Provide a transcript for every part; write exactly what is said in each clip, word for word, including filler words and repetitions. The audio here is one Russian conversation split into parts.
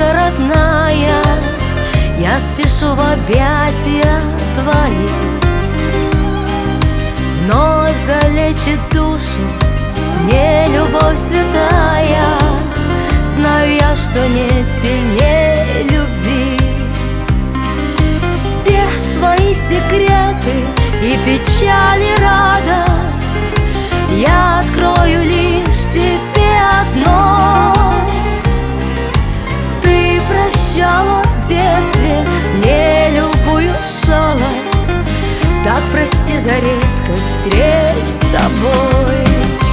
мамочка родная, я спешу в объятия твои. Вновь залечит душу мне любовь святая. Знаю я, что нет сильнее любви. Все свои секреты и печали, радость я открою лишь тебе одной. Ты прощала в детстве мне любую шалость, так прости за редкость встреч с тобой.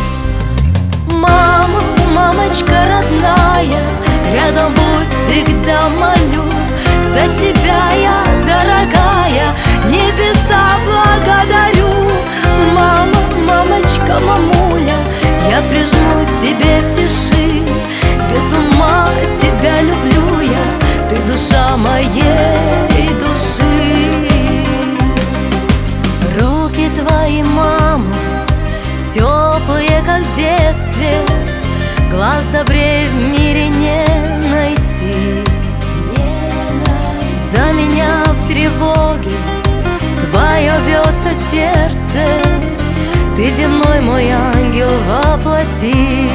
Мама, мамочка родная, рядом будь всегда, молю. За тебя я, дорогая, небеса благодарю. Мама, мамочка, мамуля, я прижмусь к тебе в тиши. Без ума тебя люблю я, ты душа моей души. Руки твои, мама, теплые, как в детстве, глаз добрее в мире не найти. За меня в тревоге твое бьется сердце, ты земной мой ангел воплоти.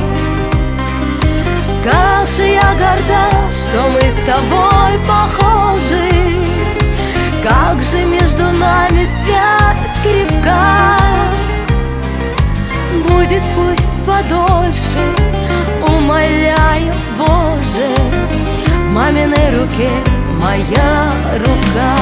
Как же я горда, что мы с тобой похожи, как же между нами связь крепка. Будет пусть подольше, умоляю, Боже, в маминой руке моя рука.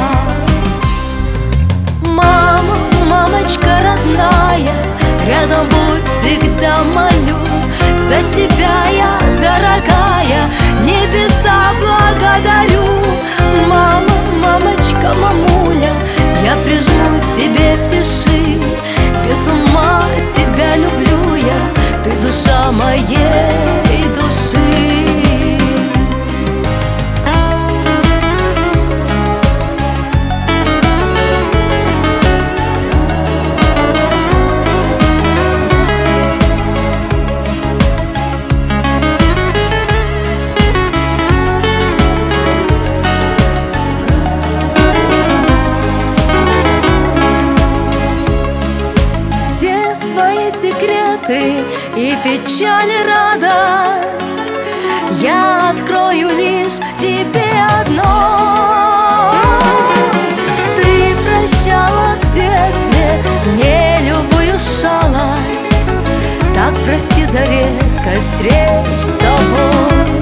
Мама, мамочка родная, рядом будь всегда, молю. За тебя я, дорогая, небеса благодарю. Мама, мамочка, мамуля, я прижмусь к тебе в тиши. Без ума тебя люблю я, ты душа моей души. Секреты и печали, радость я открою лишь тебе одной. Ты прощала в детстве мне любую шалость, так прости за редкость встреч с тобой.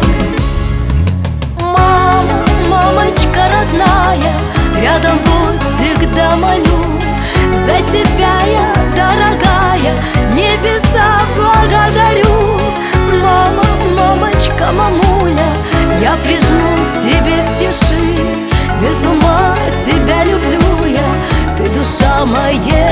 Мама, мамочка родная, рядом будь всегда, молю. За тебя я, дорогая, небеса благодарю. Мама, мамочка, мамуля, я прижмусь к тебе в тиши. Без ума тебя люблю я, ты душа моей